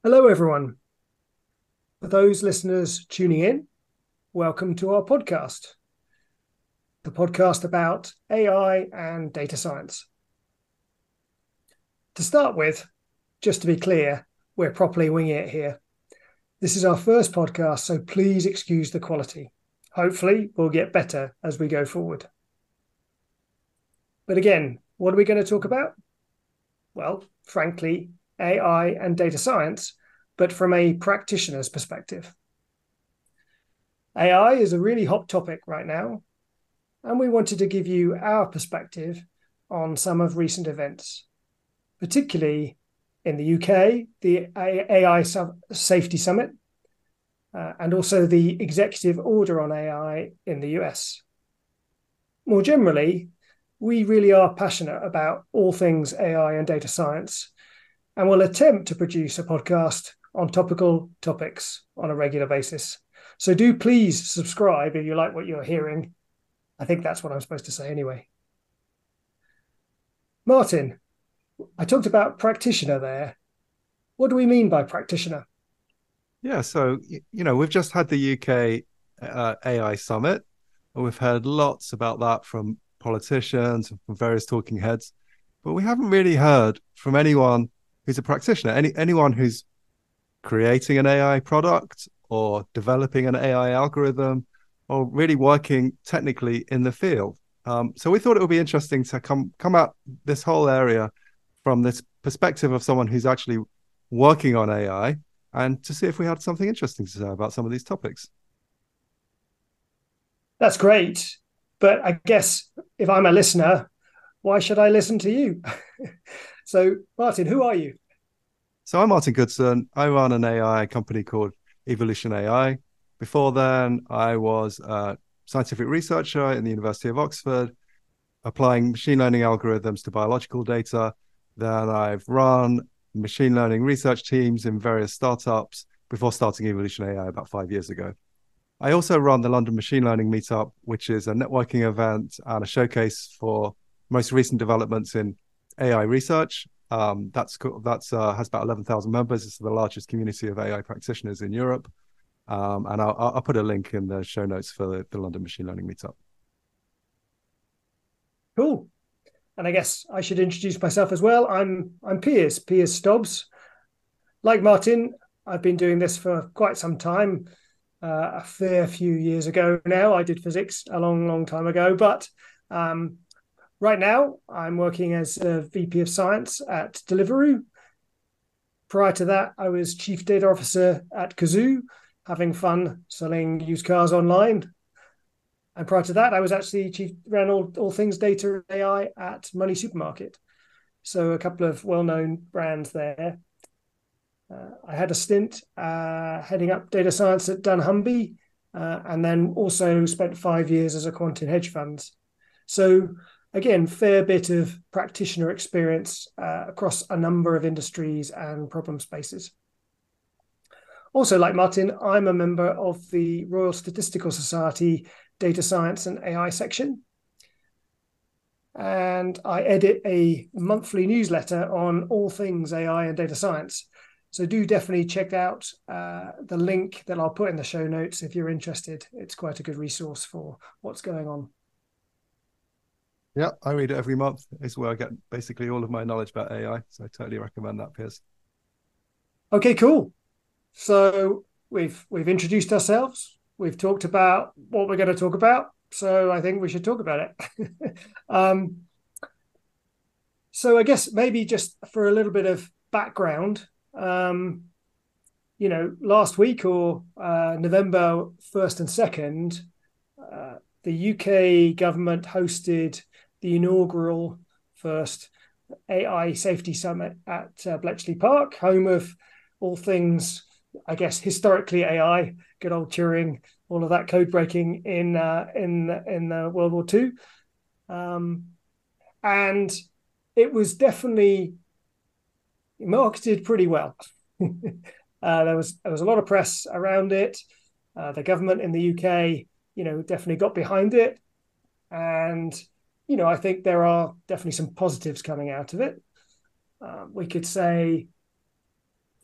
Hello, everyone. For those listeners tuning in, welcome to our podcast, the podcast about AI and data science. To start with, just to be clear, we're properly winging it here. This is our first podcast, so please excuse the quality. Hopefully, we'll get better as we go forward. But again, what are we going to talk about? Well, frankly, AI and data science, but from a practitioner's perspective. AI is a really hot topic right now, and we wanted to give you our perspective on some of recent events, particularly in the UK, the AI Safety Summit, and also the executive order on AI in the US. More generally, we really are passionate about all things AI and data science, and will attempt to produce a podcast on topical topics on a regular basis. So do please subscribe if you like what you're hearing. I think that's what I'm supposed to say anyway. Martin, I talked about practitioner there. What do we mean by practitioner? Yeah, so we've just had the UK AI summit, and we've heard lots about that from politicians and from various talking heads, but we haven't really heard from anyone who's a practitioner, anyone who's creating an AI product or developing an AI algorithm or really working technically in the field. So we thought it would be interesting to come at this whole area from this perspective of someone who's actually working on AI and to see if we had something interesting to say about some of these topics. That's great. But I guess if I'm a listener, why should I listen to you? So, Martin, who are you? So I'm Martin Goodson. I run an AI company called Evolution AI. Before then, I was a scientific researcher in the University of Oxford, applying machine learning algorithms to biological data. Then I've run machine learning research teams in various startups before starting Evolution AI about 5 years ago. I also run the London Machine Learning Meetup, which is a networking event and a showcase for most recent developments in AI research. That's has about 11,000 members. It's the largest community of AI practitioners in Europe. And I'll put a link in the show notes for the London Machine Learning Meetup. Cool. And I guess I should introduce myself as well. I'm Piers Stobbs. Like Martin, I've been doing this for quite some time. A fair few years ago now, I did physics a long time ago, but right now I'm working as a VP of Science at Deliveroo. Prior to that, I was Chief Data Officer at Kazoo, having fun selling used cars online. And prior to that, I was actually ran all things data and AI at Money Supermarket. So a couple of well-known brands there. I had a stint heading up data science at dunnhumby, and then also spent 5 years as a quant in hedge funds. So again, fair bit of practitioner experience across a number of industries and problem spaces. Also, like Martin, I'm a member of the Royal Statistical Society Data Science and AI section. And I edit a monthly newsletter on all things AI and data science. So do definitely check out the link that I'll put in the show notes if you're interested. It's quite a good resource for what's going on. Yeah, I read it every month. It's where I get basically all of my knowledge about AI. So I totally recommend that, Piers. Okay, cool. So we've introduced ourselves. We've talked about what we're going to talk about. So I think we should talk about it. um, so I guess maybe just for a little bit of background, last week or November 1st and 2nd, the UK government hosted the inaugural first AI Safety Summit at Bletchley Park, home of all things, I guess, historically AI, good old Turing, all of that code breaking in World War II, and it was definitely marketed pretty well. There was a lot of press around it. The government in the UK, definitely got behind it, and I think there are definitely some positives coming out of it. We could say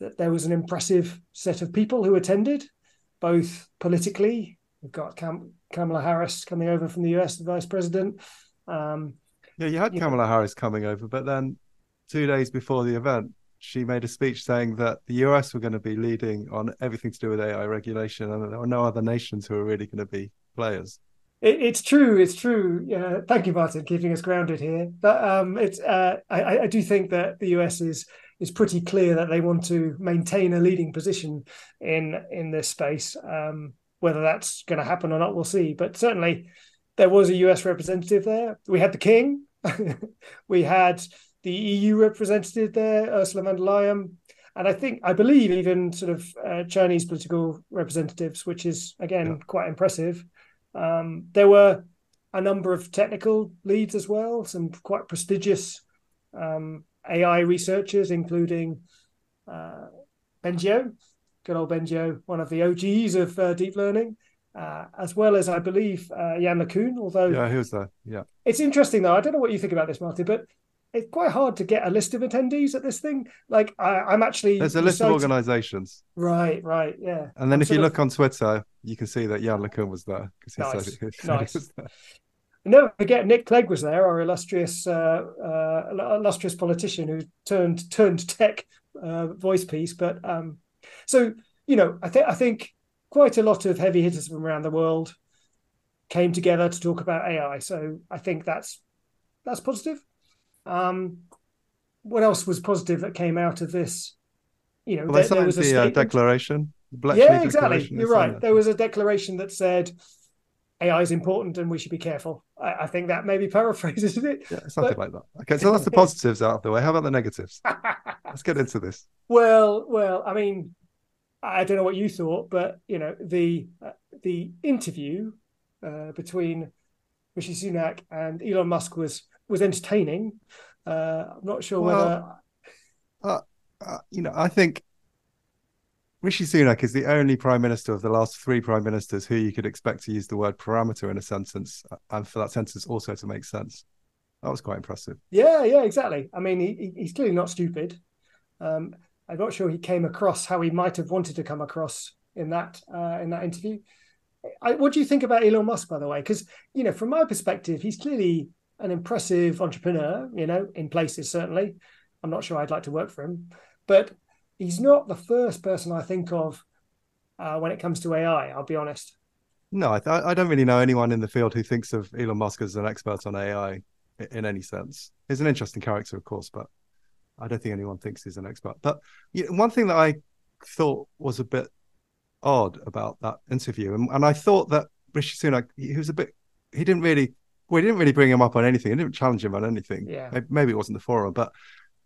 that there was an impressive set of people who attended, both politically. We've got Kamala Harris coming over from the US, the vice president. Yeah, you had Kamala Harris coming over, but then 2 days before the event, she made a speech saying that the US were going to be leading on everything to do with AI regulation, and there were no other nations who were really going to be players. It's true. It's true. Yeah. Thank you, Martin, keeping us grounded here. But I do think that the US is pretty clear that they want to maintain a leading position in this space. Whether that's going to happen or not, we'll see. But certainly, there was a US representative there. We had the King. We had the EU representative there, Ursula von der Leyen. And I believe even sort of Chinese political representatives, which is, again, quite impressive. There were a number of technical leads as well, some quite prestigious AI researchers, including Bengio, good old Bengio, one of the OGs of deep learning, as well as, I believe, Yann LeCun. Although, yeah, he was there. Yeah, it's interesting though. I don't know what you think about this, Martin, but it's quite hard to get a list of attendees at this thing. Like, I'm actually there's a list of organizations. Right, yeah. And then if you look on Twitter, you can see that Yann LeCun was there because he said he nice. was there. Never forget Nick Clegg was there, our illustrious politician who turned tech voice piece. But so I think quite a lot of heavy hitters from around the world came together to talk about AI. So I think that's positive. What else was positive that came out of this? Well, there was a declaration. Yeah, exactly. You're right. There was a declaration that said AI is important and we should be careful. I think that maybe paraphrases it. Yeah, something like that. Okay, so that's the positives out of the way. How about the negatives? Let's get into this. Well, I mean, I don't know what you thought, but the interview between Rishi Sunak and Elon Musk was entertaining. I'm not sure whether. I think Rishi Sunak is the only prime minister of the last three prime ministers who you could expect to use the word parameter in a sentence, and for that sentence also to make sense. That was quite impressive. Yeah, exactly. I mean, he's clearly not stupid. I'm not sure he came across how he might have wanted to come across in that interview. What do you think about Elon Musk, by the way? Because from my perspective, he's clearly an impressive entrepreneur. In places certainly. I'm not sure I'd like to work for him, but he's not the first person I think of when it comes to AI. I'll be honest. No, I don't really know anyone in the field who thinks of Elon Musk as an expert on AI in any sense. He's an interesting character, of course, but I don't think anyone thinks he's an expert. But one thing that I thought was a bit odd about that interview, and I thought that Rishi Sunak, he didn't really bring him up on anything. He didn't challenge him on anything. Yeah. Maybe it wasn't the forum, but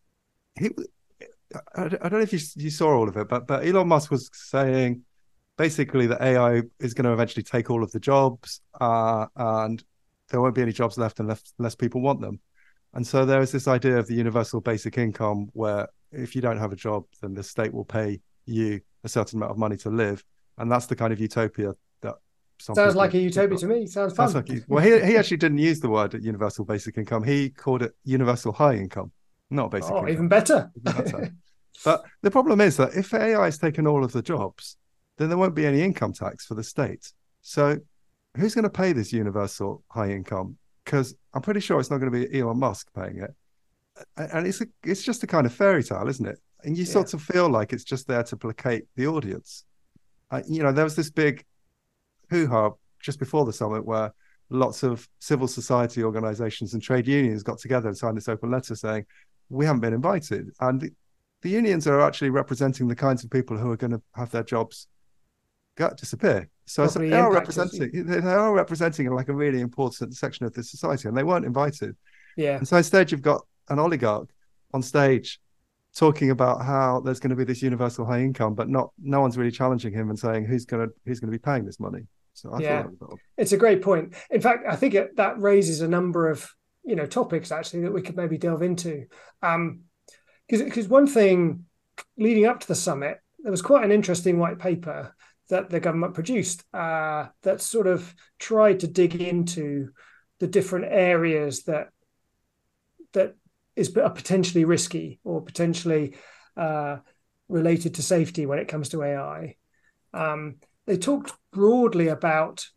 I don't know if you saw all of it, but Elon Musk was saying basically that AI is going to eventually take all of the jobs, and there won't be any jobs left unless people want them. And so there is this idea of the universal basic income, where if you don't have a job, then the state will pay you a certain amount of money to live, and that's the kind of utopia that sounds like a utopia to me. Sounds fun. He actually didn't use the word universal basic income. He called it universal high income. Not basic income. Even better. But the problem is that if AI has taken all of the jobs, then there won't be any income tax for the state. So who's going to pay this universal high income? Because I'm pretty sure it's not going to be Elon Musk paying it. And it's just a kind of fairy tale, isn't it? And you sort of feel like it's just there to placate the audience. There was this big hoo-ha just before the summit where lots of civil society organizations and trade unions got together and signed this open letter saying, we haven't been invited. And the unions are actually representing the kinds of people who are going to have their jobs disappear. So they are representing like a really important section of the society, and they weren't invited. Yeah. And so instead you've got an oligarch on stage talking about how there's going to be this universal high income, but no one's really challenging him and saying who's going to be paying this money. So I thought that was it's a great point. In fact, I think that raises a number of topics actually that we could maybe delve into. Because one thing leading up to the summit, there was quite an interesting white paper that the government produced that sort of tried to dig into the different areas that are potentially risky or potentially related to safety when it comes to AI. They talked broadly about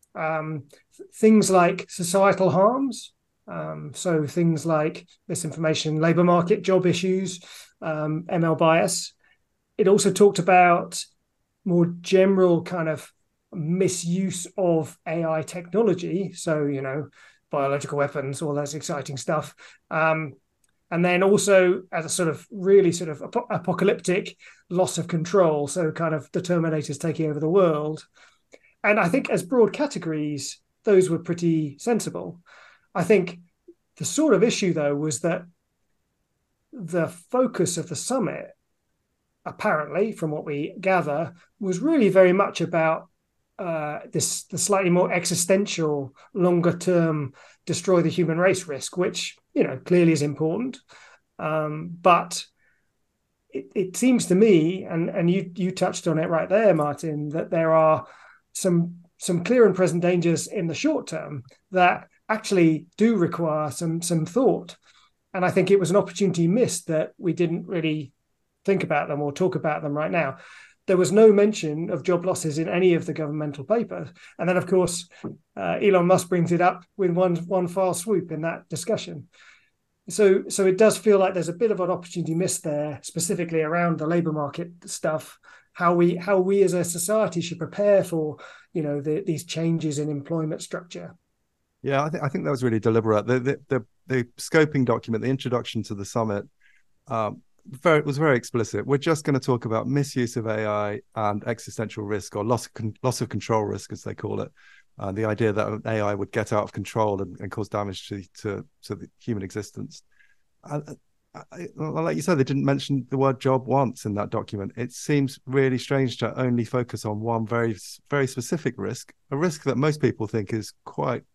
things like societal harms. So things like misinformation, labor market, job issues, ML bias. It also talked about more general kind of misuse of AI technology. So, biological weapons, all that exciting stuff. And then also as a sort of really sort of apocalyptic loss of control. So kind of the Terminators taking over the world. And I think as broad categories, those were pretty sensible. I think the sort of issue, though, was that the focus of the summit, apparently, from what we gather, was really very much about the slightly more existential, longer-term destroy the human race risk, which, clearly is important. But it seems to me, and you touched on it right there, Martin, that there are some clear and present dangers in the short term that actually do require some thought. And I think it was an opportunity missed that we didn't really think about them or talk about them right now. There was no mention of job losses in any of the governmental papers. And then, of course, Elon Musk brings it up with one foul swoop in that discussion. So it does feel like there's a bit of an opportunity missed there, specifically around the labor market stuff, how we as a society should prepare for, these changes in employment structure. Yeah, I think that was really deliberate. The scoping document, the introduction to the summit, was very explicit. We're just going to talk about misuse of AI and existential risk, or loss of control risk, as they call it. The idea that AI would get out of control and cause damage to the human existence. Like you said, they didn't mention the word job once in that document. It seems really strange to only focus on one very, very specific risk, a risk that most people think is quite,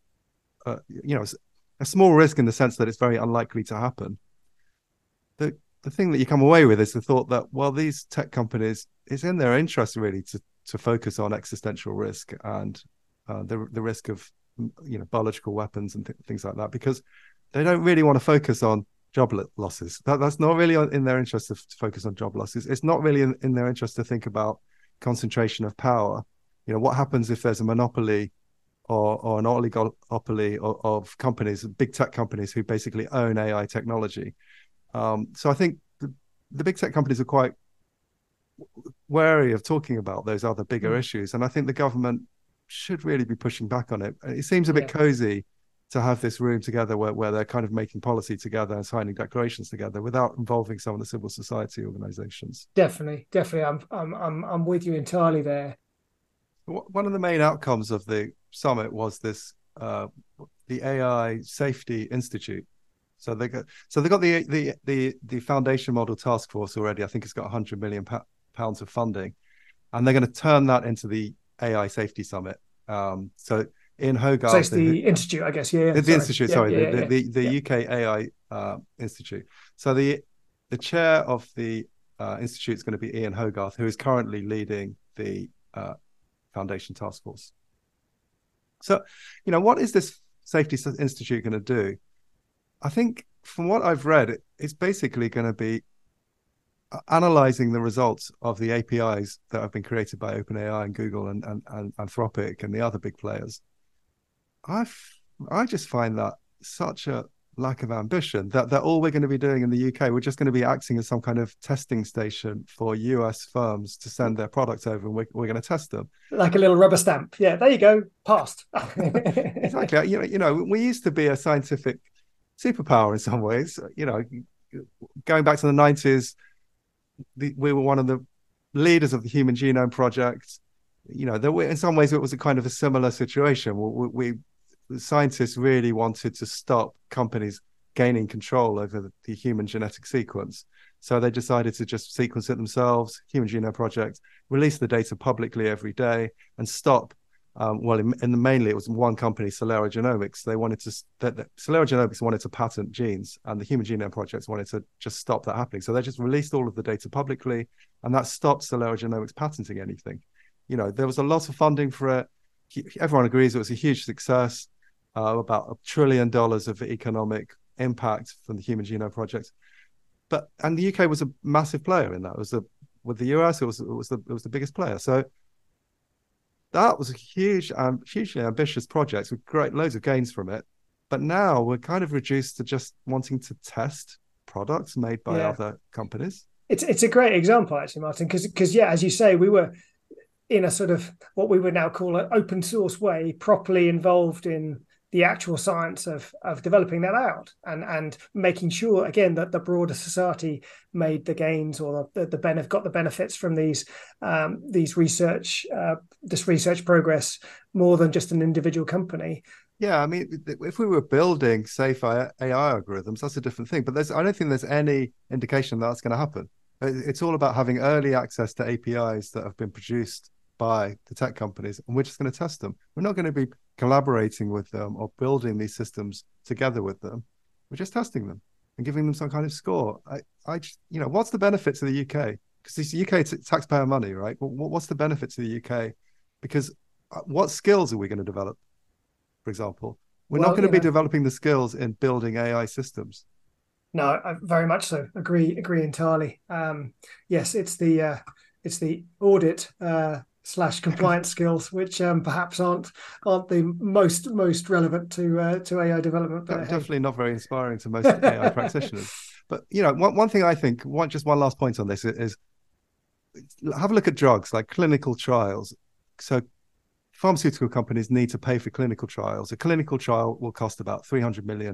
a small risk in the sense that it's very unlikely to happen. The thing that you come away with is the thought that, well, these tech companies, it's in their interest really to focus on existential risk and the risk of biological weapons and things like that, because they don't really want to focus on job losses. That's not really in their interest to focus on job losses. It's not really in their interest to think about concentration of power. What happens if there's a monopoly or an oligopoly of companies, big tech companies who basically own AI technology. So I think the big tech companies are quite wary of talking about those other bigger issues. And I think the government should really be pushing back on it. It seems a bit cozy to have this room together where they're kind of making policy together and signing declarations together without involving some of the civil society organizations. Definitely. I'm with you entirely there. One of the main outcomes of the summit was this, the AI Safety Institute. So they got the foundation model task force already. I think it's got £100 million of funding, and they're going to turn that into the AI Safety Summit. So Ian Hogarth, so it's the institute, I guess. The institute. The UK AI Institute. So the chair of the institute is going to be Ian Hogarth, who is currently leading the foundation task force. So, what is this Safety Institute going to do? I think from what I've read, it's basically going to be analyzing the results of the APIs that have been created by OpenAI and Google and Anthropic and the other big players. I just find that such a lack of ambition that all we're going to be doing in the UK, we're just going to be acting as some kind of testing station for US firms to send their products over, and we're going to test them. Like a little rubber stamp. Yeah, there you go. Passed. Exactly. We used to be a scientific superpower in some ways. Going back to the 90s, we were one of the leaders of the Human Genome Project. In some ways it was a kind of a similar situation. The scientists really wanted to stop companies gaining control over the human genetic sequence. So they decided to just sequence it themselves, Human Genome Project, release the data publicly every day, and stop. Mainly it was one company, Celera Genomics. Celera Genomics wanted to patent genes, and the Human Genome Project wanted to just stop that happening. So they just released all of the data publicly, and that stopped Celera Genomics patenting anything. There was a lot of funding for it. Everyone agrees it was a huge success. About $1 trillion of economic impact from the Human Genome Project. And the UK was a massive player in that. It was with the US, it was the biggest player. So that was a hugely ambitious project with great loads of gains from it. But now we're kind of reduced to just wanting to test products made by Yeah. other companies. It's a great example actually, Martin, because yeah, as you say, we were in a sort of what we would now call an open source way, properly involved in the actual science of developing that out and making sure again that the broader society made the gains or got the benefits from these research this research progress more than just an individual company. Yeah, I mean, if we were building safe AI algorithms, that's a different thing. But I don't think there's any indication that's going to happen. It's all about having early access to APIs that have been produced by the tech companies, and we're just going to test them. We're not going to be collaborating with them or building these systems together with them. We're just testing them and giving them some kind of score. What's the benefit to the UK? Because this UK taxpayer money, right? What's the benefit to the UK? Because what skills are we going to develop? For example, we're not going to be developing the skills in building AI systems. No, I very much so agree entirely. Yes, it's the audit / compliance skills, which perhaps aren't the most relevant to AI development. But definitely not very inspiring to most AI practitioners. But one thing I think, just one last point on this is have a look at drugs like clinical trials. So pharmaceutical companies need to pay for clinical trials. A clinical trial will cost about $300 million.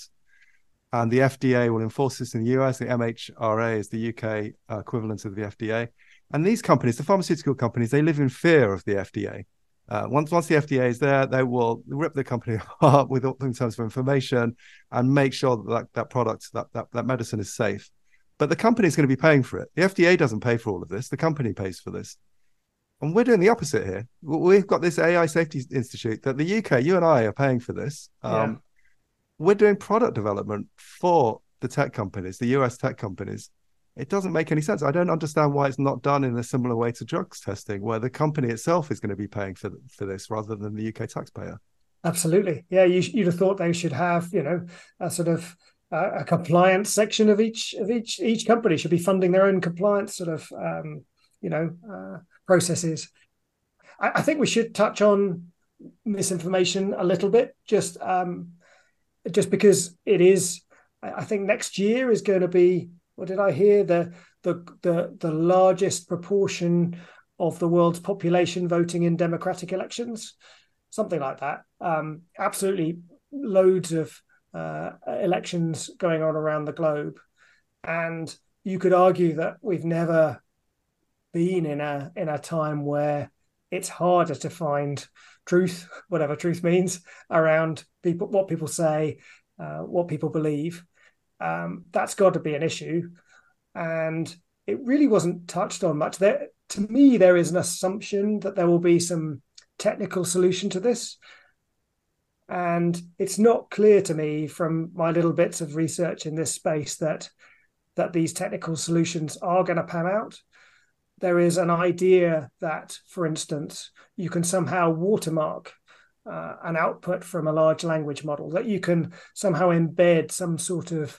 And the FDA will enforce this in the US. The MHRA is the UK equivalent of the FDA. And these companies, the pharmaceutical companies, they live in fear of the FDA. Once the FDA is there, they will rip the company apart with all in terms of information and make sure that product, that medicine is safe. But the company is going to be paying for it. The FDA doesn't pay for all of this. The company pays for this. And we're doing the opposite here. We've got this AI Safety Institute that the UK, you and I are paying for this. We're doing product development for the tech companies, the US tech companies. It doesn't make any sense. I don't understand why it's not done in a similar way to drugs testing, where the company itself is going to be paying for this rather than the UK taxpayer. Absolutely. Yeah, you'd have thought they should have, a sort of a compliance section of each company should be funding their own compliance sort of processes. I think we should touch on misinformation a little bit, just because it is. I think next year is going to be. What did I hear? The largest proportion of the world's population voting in democratic elections, something like that. Absolutely, loads of elections going on around the globe, and you could argue that we've never been in a time where it's harder to find truth, whatever truth means, around people, what people say, what people believe. That's got to be an issue, and it really wasn't touched on much. To me, there is an assumption that there will be some technical solution to this, and it's not clear to me from my little bits of research in this space that these technical solutions are going to pan out. There is an idea that, for instance, you can somehow watermark an output from a large language model, that you can somehow embed some sort of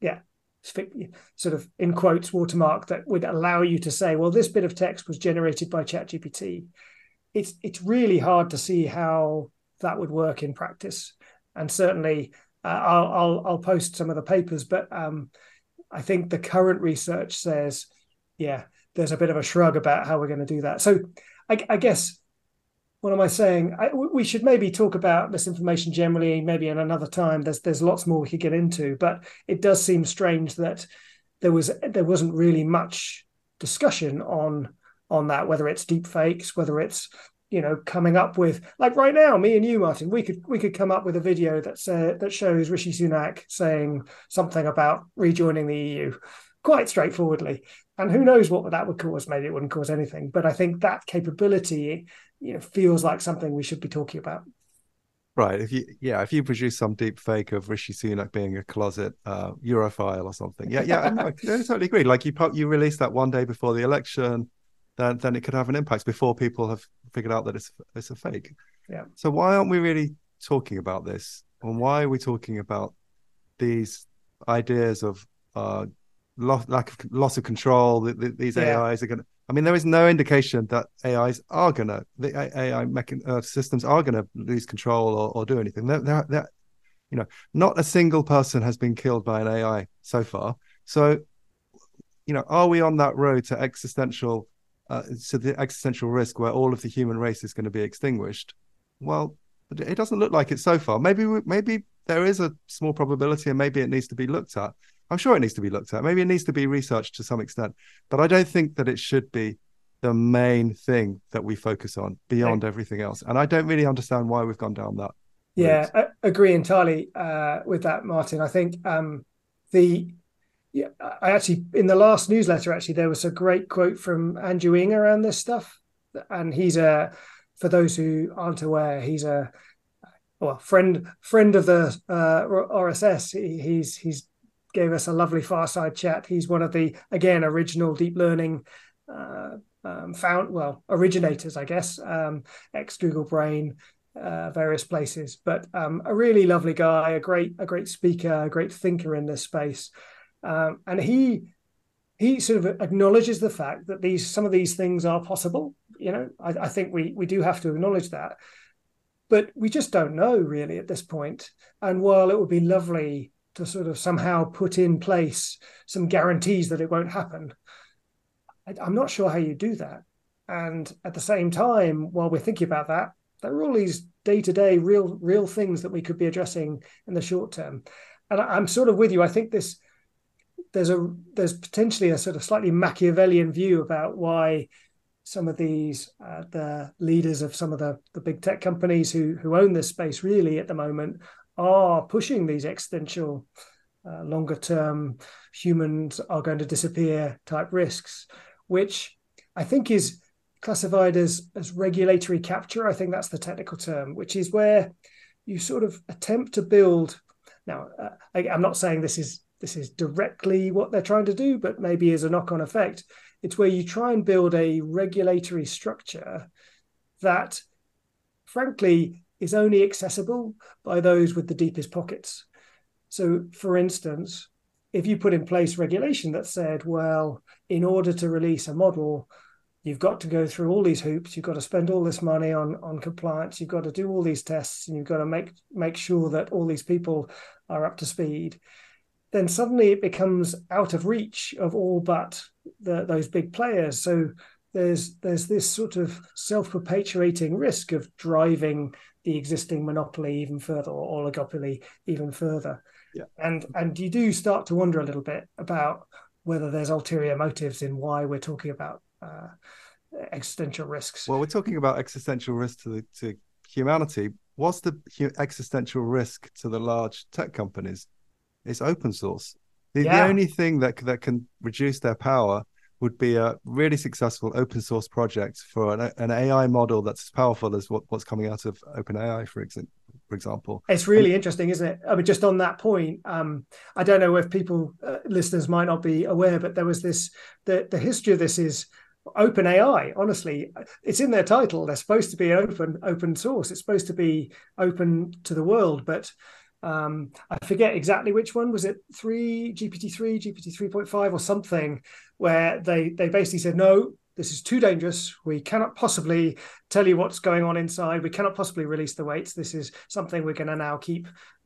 in quotes watermark that would allow you to say, well, this bit of text was generated by ChatGPT. It's really hard to see how that would work in practice, and certainly I'll post some of the papers, but I think the current research says, there's a bit of a shrug about how we're going to do that. So I guess, what am I saying? We should maybe talk about misinformation generally, maybe in another time. There's lots more we could get into, but it does seem strange that there wasn't really much discussion on that, whether it's deep fakes, whether it's coming up with, like right now, me and you, Martin, we could come up with a video that shows Rishi Sunak saying something about rejoining the EU, quite straightforwardly. And who knows what that would cause? Maybe it wouldn't cause anything, but I think that capability, feels like something we should be talking about. Right. If you produce some deep fake of Rishi Sunak being a closet Europhile or something, I totally agree. Like you release that one day before the election, then it could have an impact before people have figured out that it's a fake. Yeah. So why aren't we really talking about this? And why are we talking about these ideas of lack of loss of control. These Yeah. AIs are going to. I mean, there is no indication that systems are going to lose control or do anything. Not a single person has been killed by an AI so far. So, are we on that road to the existential risk where all of the human race is going to be extinguished? Well, it doesn't look like it so far. Maybe there is a small probability, and maybe it needs to be looked at. I'm sure it needs to be looked at. Maybe it needs to be researched to some extent, but I don't think that it should be the main thing that we focus on beyond everything else. And I don't really understand why we've gone down that Yeah, route. I agree entirely with that, Martin. I think I actually, in the last newsletter, actually, there was a great quote from Andrew Ng around this stuff. And for those who aren't aware, he's a friend of the RSS. He's gave us a lovely fireside chat. He's one of the, again, original deep learning originators, I guess, ex Google Brain, various places, but a really lovely guy, a great speaker, a great thinker in this space. And he sort of acknowledges the fact that some of these things are possible. I think we do have to acknowledge that, but we just don't know really at this point. And while it would be lovely to sort of somehow put in place some guarantees that it won't happen, I'm not sure how you do that. And at the same time, while we're thinking about that, there are all these day-to-day real things that we could be addressing in the short term. And I'm sort of with you. I think there's potentially a sort of slightly Machiavellian view about why some of these the leaders of some of the big tech companies who own this space really at the moment are pushing these existential longer term humans are going to disappear type risks, which I think is classified as regulatory capture. I think that's the technical term, which is where you sort of attempt to build. Now, I'm not saying this is directly what they're trying to do, but maybe as a knock-on effect, it's where you try and build a regulatory structure that, frankly, is only accessible by those with the deepest pockets. So, for instance, if you put in place regulation that said, well, in order to release a model, you've got to go through all these hoops, you've got to spend all this money on compliance, you've got to do all these tests, and you've got to make sure that all these people are up to speed, then suddenly it becomes out of reach of all but those big players. So there's this sort of self-perpetuating risk of driving the existing monopoly even further, or oligopoly even further. Yeah. And you do start to wonder a little bit about whether there's ulterior motives in why we're talking about existential risks. Well, we're talking about existential risk to humanity. What's the existential risk to the large tech companies? It's open source. The only thing that can reduce their power would be a really successful open source project for an AI model that's as powerful as what's coming out of OpenAI, for example. It's really interesting, isn't it? I mean, just on that point, I don't know if listeners might not be aware, but there was the history of this is OpenAI. Honestly, it's in their title. They're supposed to be open source. It's supposed to be open to the world, but I forget exactly which one. Was it GPT-3, GPT 3.5 or something, where they basically said, no, this is too dangerous. We cannot possibly tell you what's going on inside. We cannot possibly release the weights. This is something we're going to now keep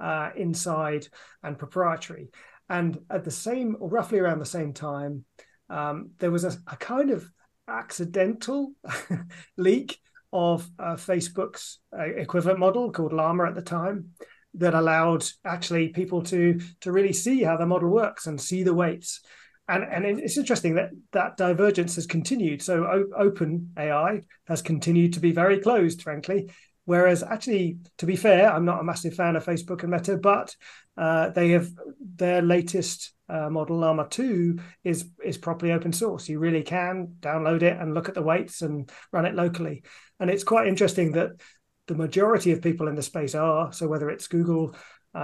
inside and proprietary. And at the same, or roughly around the same time, there was a kind of accidental leak of Facebook's equivalent model called Llama at the time, that allowed actually people to really see how the model works and see the weights. And it's interesting that divergence has continued. So OpenAI has continued to be very closed, frankly. Whereas actually, to be fair, I'm not a massive fan of Facebook and Meta, but they have their latest model, Llama 2, is properly open source. You really can download it and look at the weights and run it locally. And it's quite interesting that the majority of people in the space are. So whether it's Google,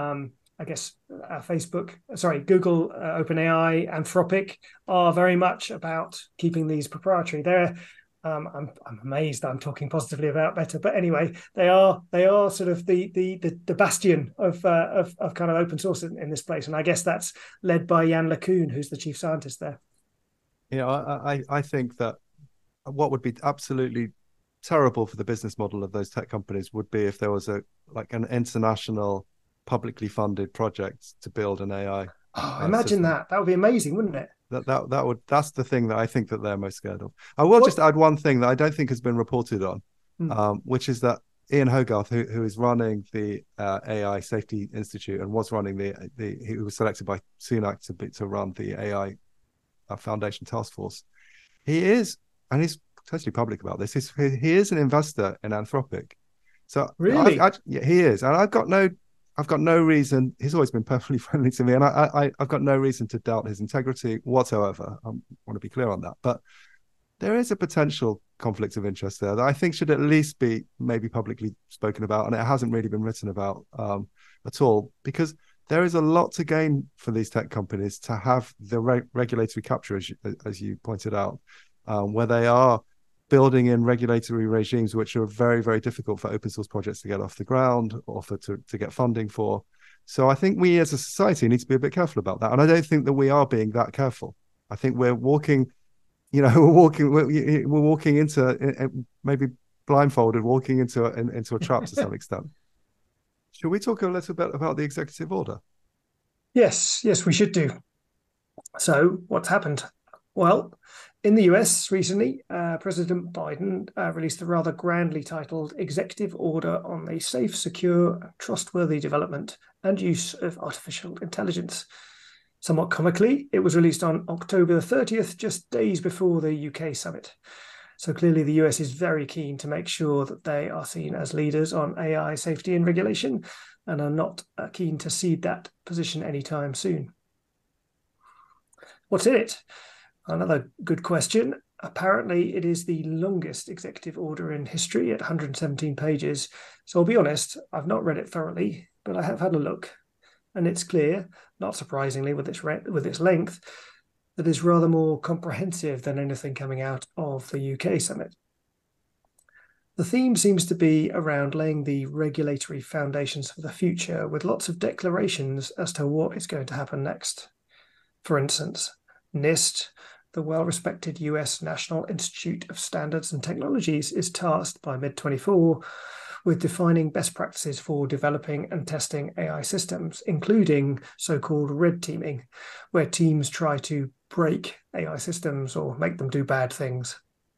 Google, OpenAI, Anthropic, are very much about keeping these proprietary. I'm amazed that I'm talking positively about Meta, but anyway, they are sort of the bastion of kind of open source in this place, and I guess that's led by Jan LeCun, who's the chief scientist there. I think that what would be absolutely terrible for the business model of those tech companies would be if there was an international publicly funded project to build an AI Imagine system. that. That would be amazing, wouldn't it? That's the thing that I think that they're most scared of. I will just add one thing that I don't think has been reported on, which is that Ian Hogarth, who is running the AI Safety Institute and was running he was selected by Sunak to run the AI Foundation Task Force. He is, and he's totally public about this. He is an investor in Anthropic. So really, yeah, he is, and I've got no reason. He's always been perfectly friendly to me, and I've got no reason to doubt his integrity whatsoever. I want to be clear on that. But there is a potential conflict of interest there that I think should at least be maybe publicly spoken about, and it hasn't really been written about at all, because there is a lot to gain for these tech companies to have the regulatory capture, as you pointed out, where they are building in regulatory regimes which are very, very difficult for open source projects to get off the ground or to get funding for. So I think we as a society need to be a bit careful about that. And I don't think that we are being that careful. I think we're walking, we're walking into, maybe blindfolded, walking into a trap to some extent. Should we talk a little bit about the executive order? Yes, we should do. So what's happened? Well, in the US recently, President Biden released a rather grandly titled Executive Order on the Safe, Secure, Trustworthy Development and Use of Artificial Intelligence. Somewhat comically, it was released on October 30th, just days before the UK summit. So clearly the US is very keen to make sure that they are seen as leaders on AI safety and regulation, and are not keen to cede that position anytime soon. What's in it? Another good question. Apparently, it is the longest executive order in history at 117 pages. So I'll be honest, I've not read it thoroughly, but I have had a look. And it's clear, not surprisingly with its length, that it's rather more comprehensive than anything coming out of the UK summit. The theme seems to be around laying the regulatory foundations for the future, with lots of declarations as to what is going to happen next. For instance, NIST, the well-respected US National Institute of Standards and Technologies, is tasked by mid-24 with defining best practices for developing and testing AI systems, including so-called red teaming, where teams try to break AI systems or make them do bad things.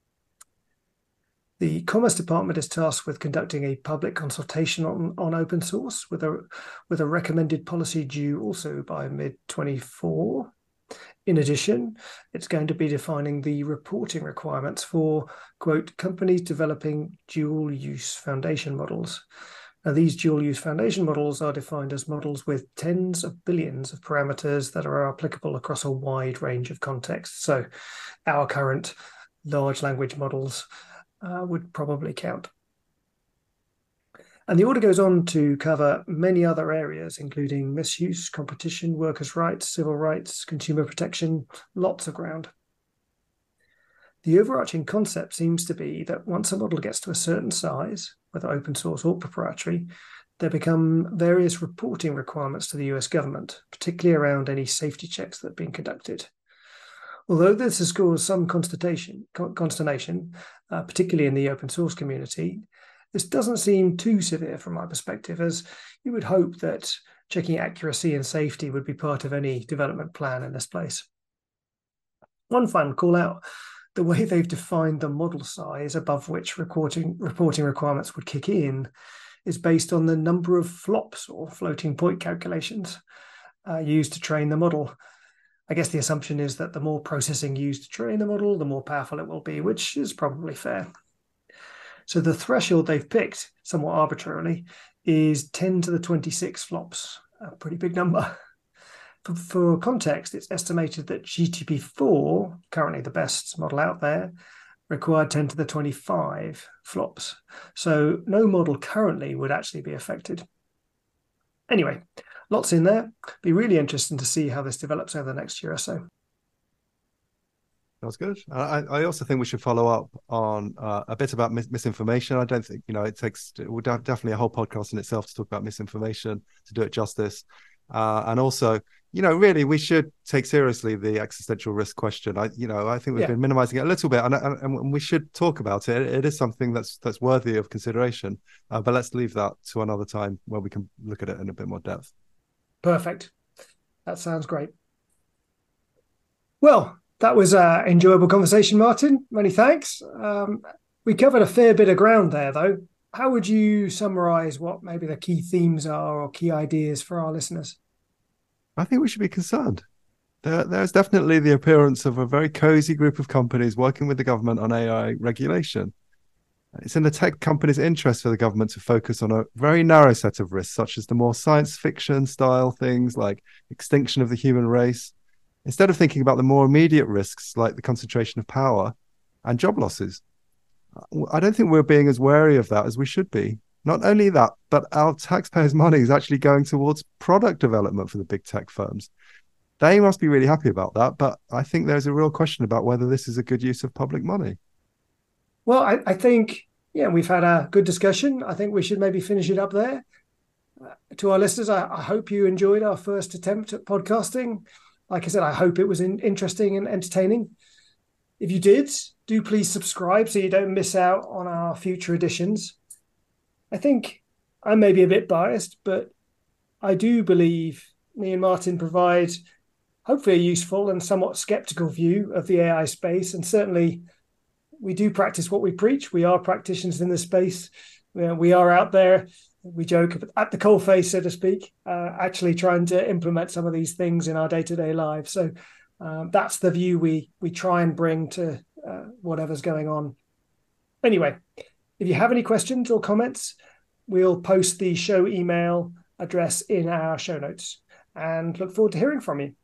The Commerce Department is tasked with conducting a public consultation on open source, with a recommended policy due also by mid-24. In addition, it's going to be defining the reporting requirements for, quote, companies developing dual-use foundation models. Now, these dual-use foundation models are defined as models with tens of billions of parameters that are applicable across a wide range of contexts. So our current large language models would probably count. And the order goes on to cover many other areas, including misuse, competition, workers' rights, civil rights, consumer protection, lots of ground. The overarching concept seems to be that once a model gets to a certain size, whether open source or proprietary, there become various reporting requirements to the US government, particularly around any safety checks that have been conducted. Although this has caused some consternation, particularly in the open source community, this doesn't seem too severe from my perspective, as you would hope that checking accuracy and safety would be part of any development plan in this place. One final call out, the way they've defined the model size above which reporting requirements would kick in is based on the number of flops or floating point calculations used to train the model. I guess the assumption is that the more processing used to train the model, the more powerful it will be, which is probably fair. So the threshold they've picked, somewhat arbitrarily, is 10 to the 26 flops, a pretty big number. For context, it's estimated that GPT-4, currently the best model out there, required 10 to the 25 flops. So no model currently would actually be affected. Anyway, lots in there. Be really interesting to see how this develops over the next year or so. Sounds good. I also think we should follow up on a bit about misinformation. I don't think, it takes definitely a whole podcast in itself to talk about misinformation, to do it justice. And also, really, we should take seriously the existential risk question. I think we've been minimizing it a little bit, and we should talk about it. It is something that's worthy of consideration. But let's leave that to another time where we can look at it in a bit more depth. Perfect. That sounds great. Well, that was an enjoyable conversation, Martin. Many thanks. We covered a fair bit of ground there, though. How would you summarize what maybe the key themes are or key ideas for our listeners? I think we should be concerned. There's definitely the appearance of a very cozy group of companies working with the government on AI regulation. It's in the tech company's interest for the government to focus on a very narrow set of risks, such as the more science fiction style things like extinction of the human race, instead of thinking about the more immediate risks like the concentration of power and job losses. I don't think we're being as wary of that as we should be. Not only that, but our taxpayers' money is actually going towards product development for the big tech firms. They must be really happy about that, but I think there's a real question about whether this is a good use of public money. Well, I think, we've had a good discussion. I think we should maybe finish it up there. To our listeners, I hope you enjoyed our first attempt at podcasting. Like I said, I hope it was interesting and entertaining. If you did, do please subscribe so you don't miss out on our future editions. I think I may be a bit biased, but I do believe me and Martin provide hopefully a useful and somewhat skeptical view of the AI space. And certainly we do practice what we preach. We are practitioners in this space. We are out there. We joke at the coalface, so to speak, actually trying to implement some of these things in our day-to-day lives. So that's the view we try and bring to whatever's going on. Anyway, if you have any questions or comments, we'll post the show email address in our show notes and look forward to hearing from you.